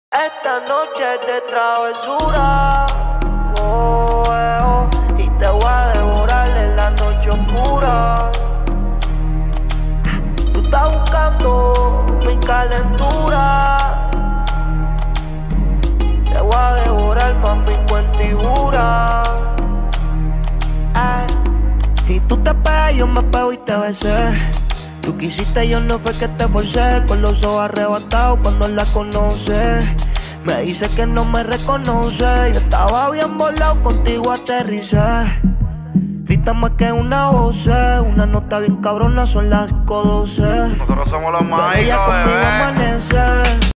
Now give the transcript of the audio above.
Esta noche es de travesura, y te voy a devorar en la noche oscura. Tú estás buscando mi calentura, te voy a devorar, mami, con figura. Y tú te pegas, yo me pego y te besé. Tú quisiste, yo no fue que te forcé. Con los ojos arrebatados cuando la conoces. Me dice que no me reconoce. Yo estaba bien volado, contigo aterricé. Grita más que una voz, una nota bien cabrona, son las 5:12. Nosotros somos los Pero mágicos, ella conmigo bebé. amanece.